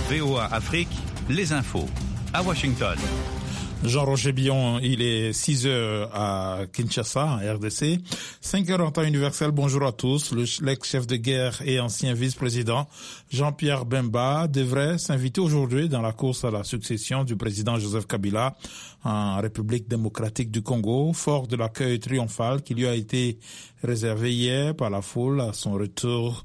VOA Afrique, les infos. À Washington. Jean-Roger Billon, il est 6h à Kinshasa, en RDC. 5h en temps universel, bonjour à tous. L'ex-chef de guerre et ancien vice-président Jean-Pierre Bemba devrait s'inviter aujourd'hui dans la course à la succession du président Joseph Kabila en République démocratique du Congo, fort de l'accueil triomphal qui lui a été réservé hier par la foule à son retour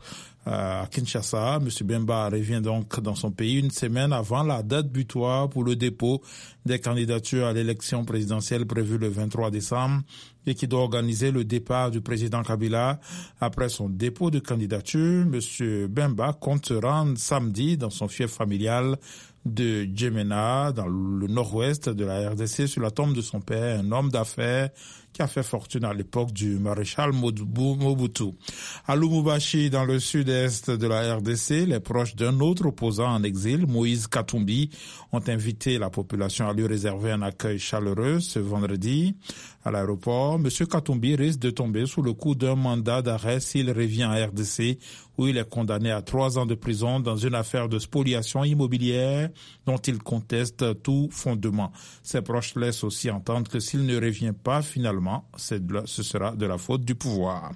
à Kinshasa. M. Bemba revient donc dans son pays une semaine avant la date butoir pour le dépôt des candidatures à l'élection présidentielle prévue le 23 décembre et qui doit organiser le départ du président Kabila. Après son dépôt de candidature, M. Bemba compte se rendre samedi dans son fief familial de Djemena, dans le nord-ouest de la RDC, sur la tombe de son père, un homme d'affaires qui a fait fortune à l'époque du maréchal Mobutu. À Lubumbashi, dans le sud-est de la RDC, les proches d'un autre opposant en exil, Moïse Katumbi, ont invité la population à lui réserver un accueil chaleureux ce vendredi à l'aéroport. Monsieur Katumbi risque de tomber sous le coup d'un mandat d'arrêt s'il revient en RDC, où il est condamné à 3 ans de prison dans une affaire de spoliation immobilière dont il conteste tout fondement. Ses proches laissent aussi entendre que s'il ne revient pas finalement, ce sera de la faute du pouvoir.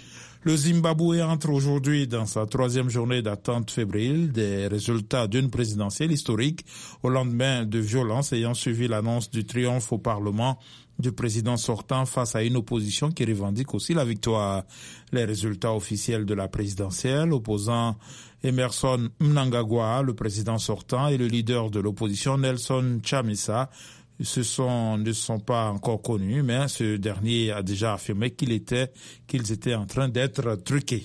Le Zimbabwe entre aujourd'hui dans sa 3e journée d'attente fébrile des résultats d'une présidentielle historique au lendemain de violences ayant suivi l'annonce du triomphe au Parlement du président sortant face à une opposition qui revendique aussi la victoire. Les résultats officiels de la présidentielle opposant Emerson Mnangagwa, le président sortant, et le leader de l'opposition Nelson Chamisa ne sont pas encore connus, mais ce dernier a déjà affirmé qu'ils étaient en train d'être truqués.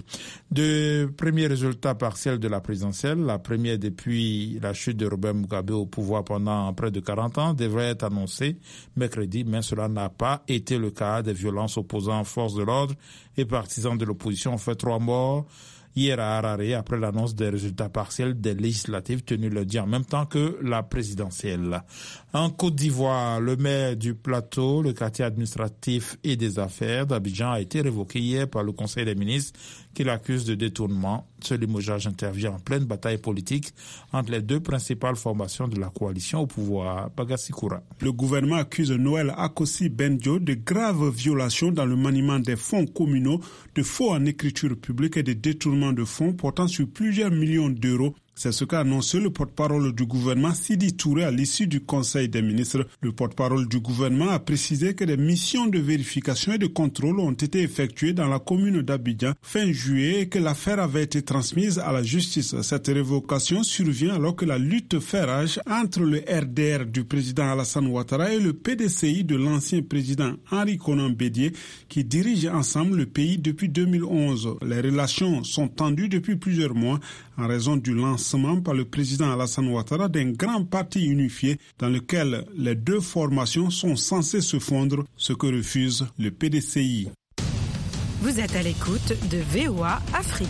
De premiers résultats partiels de la présidentielle, la première depuis la chute de Robert Mugabe au pouvoir pendant près de 40 ans, devrait être annoncée mercredi, mais cela n'a pas été le cas. Des violences opposant forces de l'ordre et partisans de l'opposition ont fait 3 morts hier à Harare après l'annonce des résultats partiels des législatives tenues lundi en même temps que la présidentielle. En Côte d'Ivoire, le maire du Plateau, le quartier administratif et des affaires d'Abidjan a été révoqué hier par le Conseil des ministres qui l'accuse de détournement. Ce limogeage intervient en pleine bataille politique entre les 2 principales formations de la coalition au pouvoir, Bagassi-Koura. Le gouvernement accuse Noël Akossi Benjo de graves violations dans le maniement des fonds communaux, de faux en écriture publique et de détournement de fonds portant sur plusieurs millions d'euros. C'est ce qu'a annoncé le porte-parole du gouvernement Sidi Touré à l'issue du Conseil des ministres. Le porte-parole du gouvernement a précisé que des missions de vérification et de contrôle ont été effectuées dans la commune d'Abidjan fin juillet et que l'affaire avait été transmise à la justice. Cette révocation survient alors que la lutte fait rage entre le RDR du président Alassane Ouattara et le PDCI de l'ancien président Henri Konan Bédié qui dirigent ensemble le pays depuis 2011. Les relations sont tendues depuis plusieurs mois en raison du lancement par le président Alassane Ouattara d'un grand parti unifié dans lequel les 2 formations sont censées se fondre, ce que refuse le PDCI. Vous êtes à l'écoute de VOA Afrique.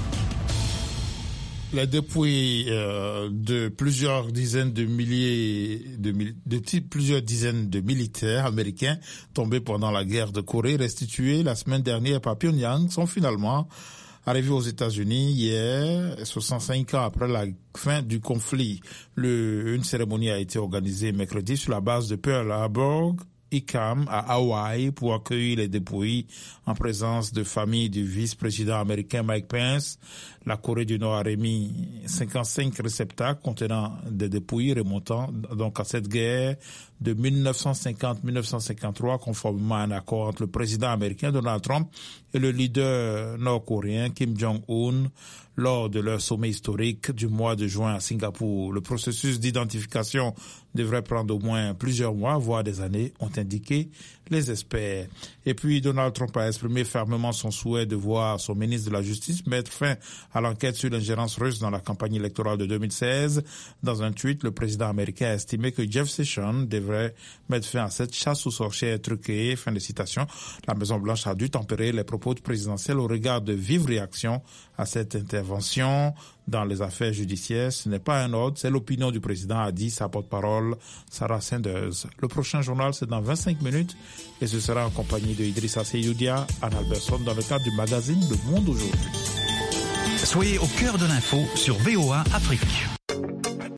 Les dépouilles de plusieurs dizaines de militaires américains tombés pendant la guerre de Corée restitués la semaine dernière par Pyongyang sont finalement arrivé aux États-Unis hier, 65 ans après la fin du conflit. Une cérémonie a été organisée mercredi sur la base de Pearl Harbor, Hickam, à Hawaï, pour accueillir les dépouilles en présence de familles du vice-président américain Mike Pence. La Corée du Nord a remis 55 réceptacles contenant des dépouilles remontant donc à cette guerre de 1950-1953, conformément à un accord entre le président américain Donald Trump et le leader nord-coréen Kim Jong-un lors de leur sommet historique du mois de juin à Singapour. Le processus d'identification devrait prendre au moins plusieurs mois, voire des années, ont indiqué les experts. Et puis Donald Trump a exprimé fermement son souhait de voir son ministre de la Justice mettre fin à l'enquête sur l'ingérence russe dans la campagne électorale de 2016. Dans un tweet, le président américain a estimé que Jeff Sessions devrait mettre fin à cette chasse aux sorcières truquée. Fin de citation. La Maison-Blanche a dû tempérer les propos du présidentiel au regard de vives réactions à cette intervention dans les affaires judiciaires. Ce n'est pas un ordre, c'est l'opinion du président, a dit sa porte-parole Sarah Sanders. Le prochain journal, c'est dans 25 minutes et ce sera en compagnie de Idrissa Seyoudia, Anne Alberson dans le cadre du magazine Le Monde aujourd'hui. Soyez au cœur de l'info sur VOA Afrique.